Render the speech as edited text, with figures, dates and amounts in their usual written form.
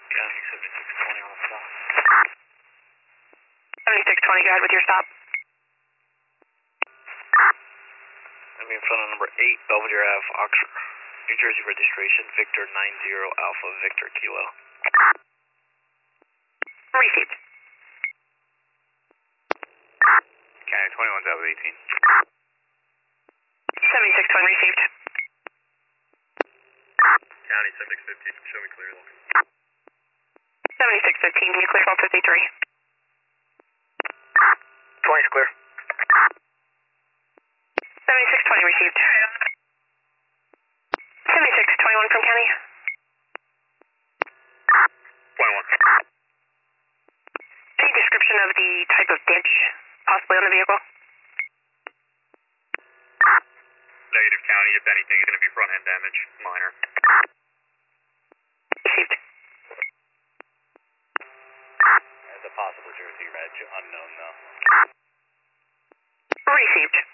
County 7620 on the stop. 7620, go ahead with your stop. I'm in front of number 8, Belvedere Ave, Oxford. New Jersey registration, Victor 90 Alpha Victor Kilo. Received. County 21 South 18. 7620, received. County 7615, show me clear. 7615, can you clear 1253? 20's clear. 7620, received. 7621 from county. 21. Any description of the type of ditch possibly on the vehicle? Negative, County. If anything, it's going to be front end damage, minor. Received. There's a possible Jersey reg, unknown though. Received.